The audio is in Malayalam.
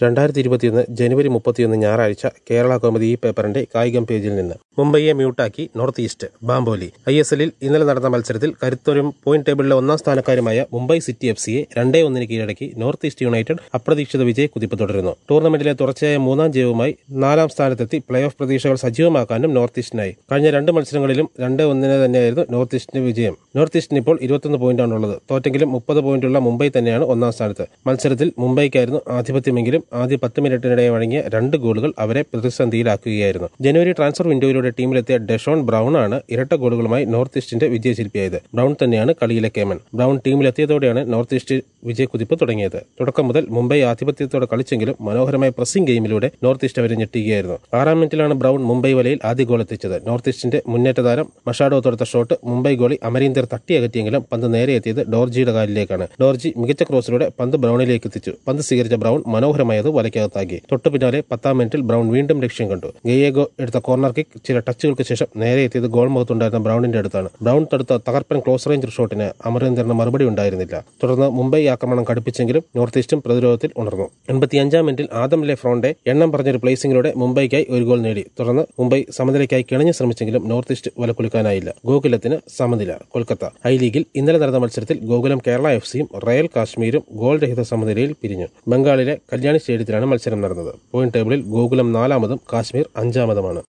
2021 ജനുവരി 31 ഞായറാഴ്ച കേരള കൗമുദി ഈ പേപ്പറിന്റെ കായികം പേജിൽ നിന്ന്. മുംബൈയെ മ്യൂട്ടാക്കി നോർത്ത് ഈസ്റ്റ് ബാംബോലി. ISLൽ ഇന്നലെ നടന്ന മത്സരത്തിൽ കരുത്തരും പോയിന്റ് ടേബിളിലെ ഒന്നാം സ്ഥാനക്കാരുമായ മുംബൈ സിറ്റി FCയെ 2-1 കീഴടക്കി നോർത്ത് ഈസ്റ്റ് യുണൈറ്റഡ് അപ്രതീക്ഷിത വിജയ കുതിപ്പ് തുടരുന്നു. ടൂർണമെന്റിലെ തുടർച്ചയായ 3ാം ജയവുമായി 4ാം സ്ഥാനത്തെത്തി പ്ലേ ഓഫ് പ്രതീക്ഷകൾ സജീവമാക്കാനും നോർത്ത് ഈസ്റ്റിനായി. കഴിഞ്ഞ 2 മത്സരങ്ങളിലും 2-1 തന്നെയായിരുന്നു നോർത്ത് ഈസ്റ്റിന്റെ വിജയം. നോർത്ത് ഈസ്റ്റിന് ഇപ്പോൾ 21 പോയിന്റാണുള്ളത്. തോറ്റെങ്കിലും 30 പോയിന്റുള്ള മുംബൈ തന്നെയാണ് ഒന്നാം സ്ഥാനത്ത്. മത്സരത്തിൽ മുംബൈക്കായിരുന്നു ആധിപത്യമെങ്കിലും ആദ്യ 10 മിനിറ്റിനിടെ വഴങ്ങിയ 2 ഗോളുകൾ അവരെ പ്രതിസന്ധിയിലാക്കുകയായിരുന്നു. ജനുവരി ട്രാൻസ്ഫർ വിൻഡോയിലൂടെ ടീമിലെത്തിയ ഡെഷോൺ ബ്രൗൺ ആണ് ഇരട്ട ഗോളുകളുമായി നോർത്ത് ഈസ്റ്റിന്റെ വിജയശില്പിയായത്. ബ്രൗൺ തന്നെയാണ് കളിയിലെ കേമൻ. ബ്രൗൺ ടീമിലെത്തിയതോടെയാണ് നോർത്ത് ഈസ്റ്റ് വിജയക്കുതിപ്പ് തുടങ്ങിയത്. തുടക്കം മുതൽ മുംബൈ ആധിപത്യത്തോടെ കളിച്ചെങ്കിലും മനോഹരമായ പ്രസിംഗ് ഗെയിമിലൂടെ നോർത്ത് ഈസ്റ്റ് അവരെ ഞെട്ടിക്കുകയായിരുന്നു. 6ാം മിനിറ്റിലാണ് ബ്രൗൺ മുംബൈ വലയിൽ ആദ്യ ഗോൾ എത്തിച്ചത്. നോർത്ത് ഈസ്റ്റിന്റെ മുന്നേറ്റ താരം മഷാഡോ തൊടുത്ത ഷോട്ട് മുംബൈ ഗോളി അമരീന്ദർ തട്ടിയകറ്റിയെങ്കിലും പന്ത് നേരെ എത്തിയത് ഡോർജിയുടെ കാലിലേക്കാണ്. ഡോർജി മികച്ച ക്രോസിലൂടെ പന്ത് ബ്രൗണിലേക്ക് എത്തിച്ചു. പന്ത് സ്വീകരിച്ച ബ്രൗൺ മനോഹരമായത് വലയ്ക്കകത്താക്കി. തൊട്ടു പിന്നാലെ 10ാം മിനിറ്റിൽ ബ്രൗൺ വീണ്ടും ലക്ഷ്യം കണ്ടു. ഗയേഗോ എടുത്ത കോർണർ കിക്ക് ചില ടച്ചുകൾക്ക് ശേഷം നേരെ എത്തിയത് ഗോൾ മുഖത്തുണ്ടായിരുന്ന ബ്രൗണിന്റെ അടുത്താണ്. ബ്രൗൺ തടുത്ത തകർപ്പൻ ക്ലോസ് റേഞ്ച് ഷോട്ടിന് അമരീന്ദറിന് മറുപടി ഉണ്ടായിരുന്നില്ല. തുടർന്ന് മുംബൈ ആക്രമണം കടുപ്പിച്ചെങ്കിലും നോർത്ത് ഈസ്റ്റും പ്രതിരോധത്തിൽ ഉണർന്നു. 85ാം മിനിറ്റിൽ ആദം ലെ ഫ്രോണ്ടെ എണ്ണം പറഞ്ഞൊരു പ്ലേസിംഗിലൂടെ മുംബൈക്കായി ഒരു ഗോൾ നേടി. തുടർന്ന് മുംബൈ സമനിലയ്ക്കായി കിണഞ്ഞു ശ്രമിച്ചെങ്കിലും നോർത്ത് ഈസ്റ്റ് വലക്കുലുക്കാനായില്ല. ഗോകുലത്തിന് സമനില. കൊൽക്കത്ത. ഐ ലീഗിൽ ഇന്നലെ നടന്ന മത്സരത്തിൽ ഗോകുലം കേരള FCയും റയൽ കാശ്മീരും ഗോൾ രഹിത സമനിലയിൽ പിരിഞ്ഞു. ബംഗാളിലെ കല്യാണി സ്റ്റേഡിയത്തിലാണ് മത്സരം നടന്നത്. പോയിന്റ് ടേബിളിൽ ഗോകുലം 4ാമതും കാശ്മീർ 5ാമതുമാണ്.